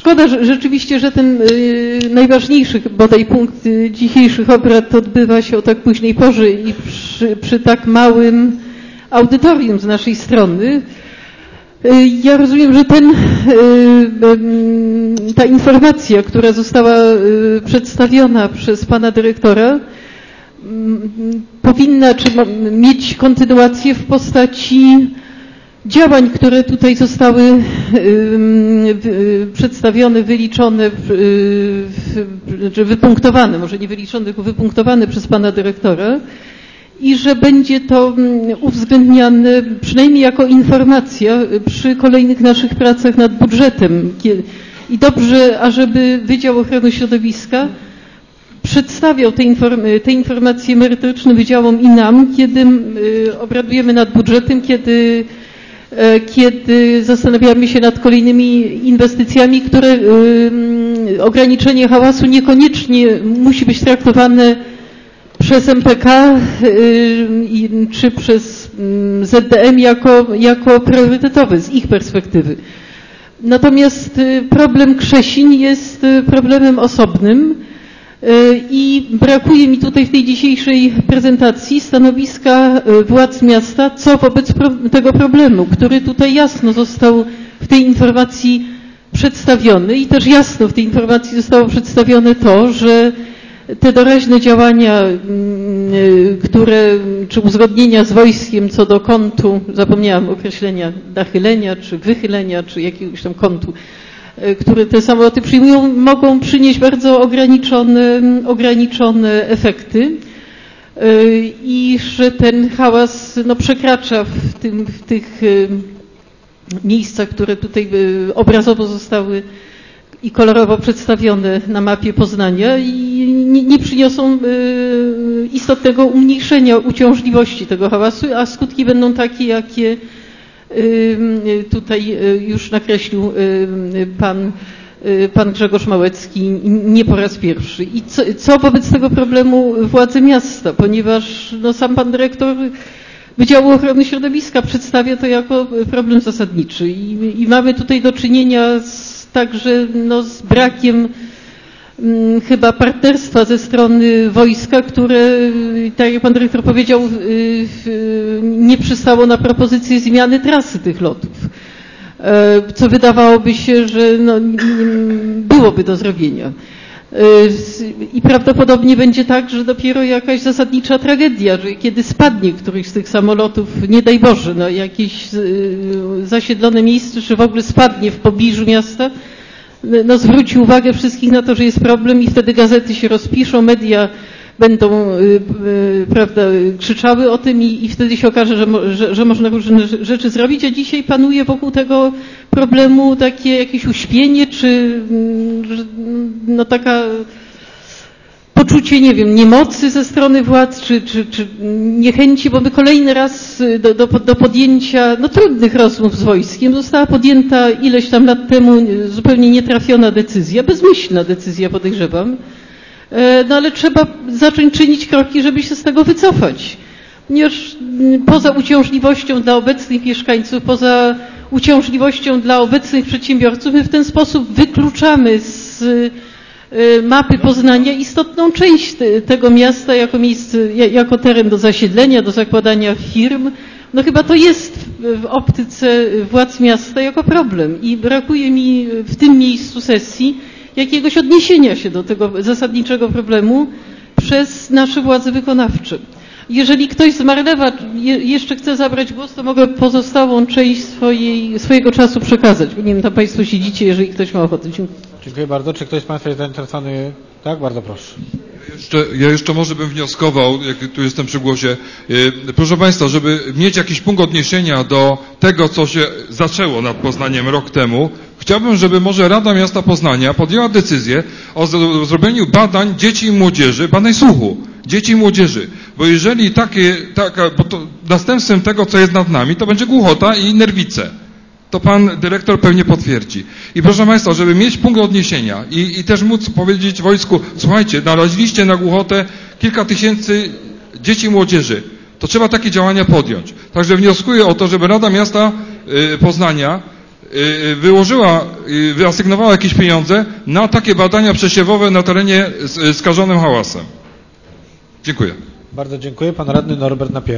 Szkoda że, rzeczywiście, że ten najważniejszy bodaj punkt dzisiejszych obrad odbywa się o tak późnej porze i przy tak małym audytorium z naszej strony. Ja rozumiem, że ta informacja, która została przedstawiona przez pana dyrektora, powinna mieć kontynuację w postaci działań, które tutaj zostały przedstawione, wyliczone, czy wypunktowane, może nie wyliczone, tylko wypunktowane przez pana dyrektora i że będzie to uwzględniane przynajmniej jako informacja przy kolejnych naszych pracach nad budżetem. I dobrze, ażeby Wydział Ochrony Środowiska przedstawiał te informacje merytoryczne wydziałom i nam, kiedy obradujemy nad budżetem, kiedy zastanawiamy się nad kolejnymi inwestycjami, które ograniczenie hałasu niekoniecznie musi być traktowane przez MPK czy przez ZDM jako priorytetowe z ich perspektywy. Natomiast problem Krzesin jest problemem osobnym i brakuje mi tutaj w tej dzisiejszej prezentacji stanowiska władz miasta, co wobec tego problemu, który tutaj jasno został w tej informacji przedstawiony i też jasno w tej informacji zostało przedstawione to, że te doraźne działania, czy uzgodnienia z wojskiem co do kątu, zapomniałam określenia, nachylenia, czy wychylenia, czy jakiegoś tam kątu, które te samoloty przyjmują, mogą przynieść bardzo ograniczone efekty i że ten hałas przekracza w tych miejscach, które tutaj obrazowo zostały i kolorowo przedstawione na mapie Poznania i nie przyniosą istotnego umniejszenia uciążliwości tego hałasu, a skutki będą takie, jakie tutaj już nakreślił pan Grzegorz Małecki nie po raz pierwszy. I co wobec tego problemu władze miasta, ponieważ sam pan dyrektor Wydziału Ochrony Środowiska przedstawia to jako problem zasadniczy i mamy tutaj do czynienia także z brakiem chyba partnerstwa ze strony wojska, które, tak jak pan dyrektor powiedział, nie przystało na propozycję zmiany trasy tych lotów, co wydawałoby się, że byłoby do zrobienia. I prawdopodobnie będzie tak, że dopiero jakaś zasadnicza tragedia, że kiedy spadnie któryś z tych samolotów, nie daj Boże, jakieś zasiedlone miejsce, czy w ogóle spadnie w pobliżu miasta, zwróci uwagę wszystkich na to, że jest problem i wtedy gazety się rozpiszą, media będą, prawda, krzyczały o tym i wtedy się okaże, że można różne rzeczy zrobić, a dzisiaj panuje wokół tego problemu takie jakieś uśpienie, czy taka poczucie, nie wiem, niemocy ze strony władz, czy niechęci, bo my kolejny raz do podjęcia trudnych rozmów z wojskiem została podjęta ileś tam lat temu zupełnie nietrafiona decyzja, bezmyślna decyzja, podejrzewam, ale trzeba zacząć czynić kroki, żeby się z tego wycofać. Ponieważ poza uciążliwością dla obecnych mieszkańców, poza uciążliwością dla obecnych przedsiębiorców, my w ten sposób wykluczamy z mapy Poznania istotną część tego miasta jako teren do zasiedlenia, do zakładania firm. Chyba to jest w optyce władz miasta jako problem i brakuje mi w tym miejscu sesji jakiegoś odniesienia się do tego zasadniczego problemu przez nasze władze wykonawcze. Jeżeli ktoś z Marlewa jeszcze chce zabrać głos, to mogę pozostałą część swojego czasu przekazać. Nie wiem, tam Państwo siedzicie, jeżeli ktoś ma ochotę. Dziękuję bardzo. Czy ktoś z Państwa jest zainteresowany? Tak, bardzo proszę. Ja jeszcze może bym wnioskował, jak tu jestem przy głosie. Proszę Państwa, żeby mieć jakiś punkt odniesienia do tego, co się zaczęło nad Poznaniem rok temu, chciałbym, żeby może Rada Miasta Poznania podjęła decyzję o zrobieniu badań dzieci i młodzieży, badań słuchu, dzieci i młodzieży. Bo jeżeli bo to następstwem tego, co jest nad nami, to będzie głuchota i nerwice. To pan dyrektor pewnie potwierdzi. I proszę Państwa, żeby mieć punkt odniesienia i też móc powiedzieć wojsku, słuchajcie, naraziliście na głuchotę kilka tysięcy dzieci i młodzieży, to trzeba takie działania podjąć. Także wnioskuję o to, żeby Rada Miasta Poznania wyłożyła wyasygnowała jakieś pieniądze na takie badania przesiewowe na terenie skażonym hałasem. Dziękuję. Bardzo dziękuję. Pan radny Norbert Napier.